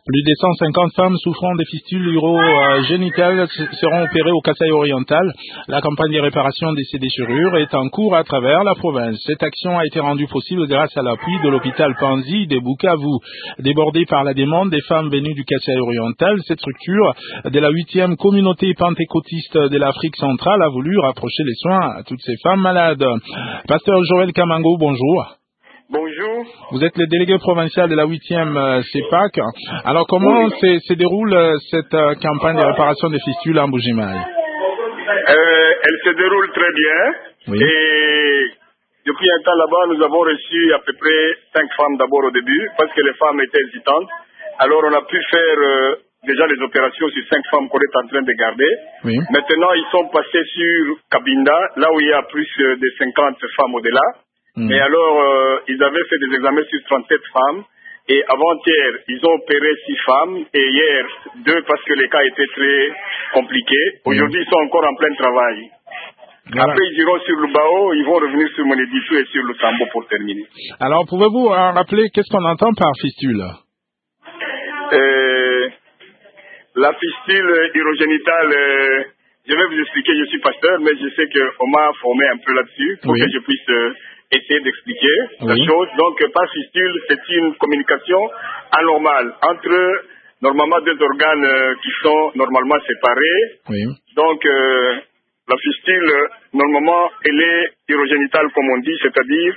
Plus de 150 femmes souffrant des fistules urogénitales seront opérées au Kasaï oriental. La campagne de réparation de ces déchirures est en cours à travers la province. Cette action a été rendue possible grâce à l'appui de l'hôpital Panzi de Bukavu. Débordé par la demande des femmes venues du Kasaï oriental, cette structure de la 8e communauté pentecôtiste de l'Afrique centrale a voulu rapprocher les soins à toutes ces femmes malades. Pasteur Joël Kamango, bonjour. Bonjour. Vous êtes le délégué provincial de la 8e CEPAC. Alors, comment se déroule cette campagne de réparation des fistules en Bujimaï? Elle se déroule très bien. Oui. Et depuis un temps là-bas, nous avons reçu à peu près 5 femmes d'abord au début, parce que les femmes étaient hésitantes. Alors, on a pu faire déjà les opérations sur 5 femmes qu'on est en train de garder. Oui. Maintenant, ils sont passés sur Kabinda, là où il y a plus de 50 femmes au-delà. Et alors, ils avaient fait des examens sur 37 femmes. Et avant-hier, ils ont opéré 6 femmes. Et hier, 2 parce que les cas étaient très compliqués. Aujourd'hui, ils sont encore en plein travail. Voilà. Après, ils iront sur le Bao, ils vont revenir sur Moneditou et sur le Sambo pour terminer. Alors, pouvez-vous rappeler qu'est-ce qu'on entend par fistule? La fistule urogénitale, je vais vous expliquer, je suis pasteur, mais je sais qu'on m'a formé un peu là-dessus pour que je puisse essayer d'expliquer la chose. Donc, par fistule, c'est une communication anormale entre, normalement, 2 organes qui sont normalement séparés. Donc, la fistule, normalement, elle est urogénitale, comme on dit, c'est-à-dire,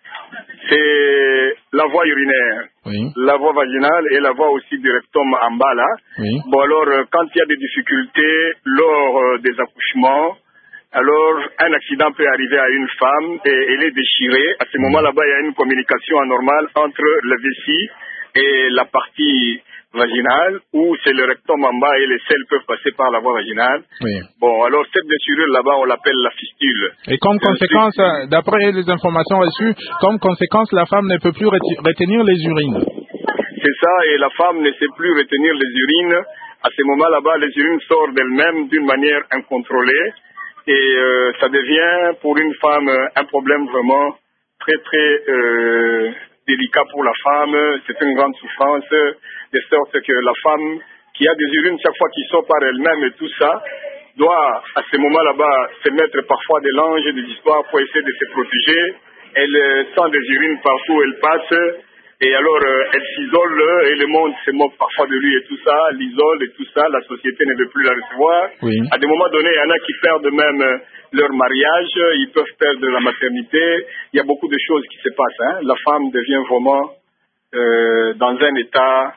c'est la voie urinaire, la voie vaginale et la voie aussi du rectum en bas, là. Bon, alors, quand il y a des difficultés lors des accouchements, alors, un accident peut arriver à une femme et elle est déchirée. À ce moment-là-bas, il y a une communication anormale entre la vessie et la partie vaginale, où c'est le rectum en bas et les selles peuvent passer par la voie vaginale. Bon, alors cette déchirure là-bas, on l'appelle la fistule. Et comme conséquence, d'après les informations reçues, comme conséquence, la femme ne peut plus retenir les urines. C'est ça, et la femme ne sait plus retenir les urines. À ce moment-là-bas, les urines sortent d'elles-mêmes d'une manière incontrôlée. Et ça devient pour une femme un problème vraiment très très délicat pour la femme. C'est une grande souffrance, de sorte que la femme qui a des urines chaque fois qui sort par elle-même et tout ça, doit à ce moment là-bas se mettre parfois des langes, des histoires pour essayer de se protéger. Elle sent des urines partout où elle passe. Et alors, elle s'isole et le monde se moque parfois de lui et tout ça, l'isole et tout ça, la société ne veut plus la recevoir. À des moments donnés, il y en a qui perdent même leur mariage, ils peuvent perdre la maternité. Il y a beaucoup de choses qui se passent. La femme devient vraiment dans un état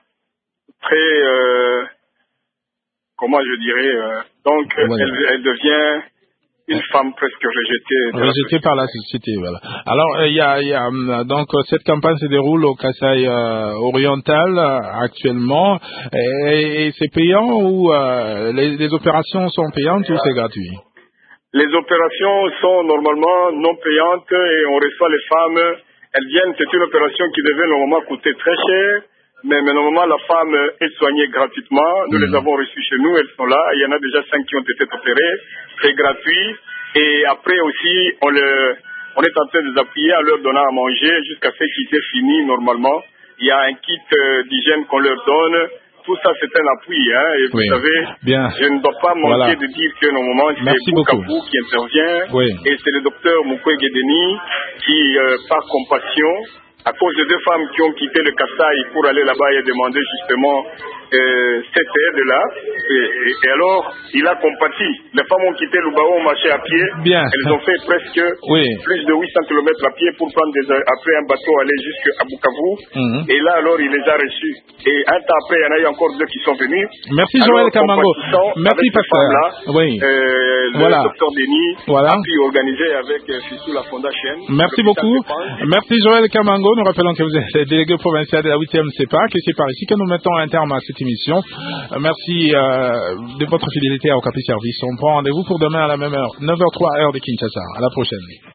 très, comment je dirais, donc elle devient une femme presque rejetée par la société, voilà. Alors, il y a donc cette campagne se déroule au Kasaï oriental actuellement, et c'est payant ou les opérations sont payantes ou c'est gratuit? Les opérations sont normalement non payantes et on reçoit les femmes. Elles viennent, c'est une opération qui devait normalement coûter très cher. Mais normalement, la femme est soignée gratuitement. Nous les avons reçues chez nous, elles sont là. Il y en a déjà 5 qui ont été opérées. C'est gratuit. Et après aussi, on est en train de les appuyer en leur donnant à manger jusqu'à ce qu'ils aient fini normalement. Il y a un kit d'hygiène qu'on leur donne. Tout ça, c'est un appui. Et vous savez, je ne dois pas manquer de dire que normalement, c'est Bukavu qui intervient. Et c'est le docteur Mukwege Denis qui, par compassion, à cause de 2 femmes qui ont quitté le Kasaï pour aller là-bas et demander justement cette aide-là. Et alors, il a compati. Les femmes ont quitté le Bao, ont marché à pied. Elles ont fait presque plus de 800 km à pied pour prendre après un bateau aller jusqu'à Bukavu. Et là, alors, il les a reçus. Et un temps après, il y en a eu encore 2 qui sont venus. Merci Joël Kamango. Merci pasteur. Le docteur Denis a pu organiser avec Fissou la Fondation. Merci beaucoup. Merci Joël Kamango. Nous rappelons que vous êtes délégué provincial de la 8e CEPAC et c'est par ici que nous mettons un terme à cette émission. Merci de votre fidélité à Okapi Service. On prend rendez-vous pour demain à la même heure, 9h03 heure de Kinshasa. À la prochaine.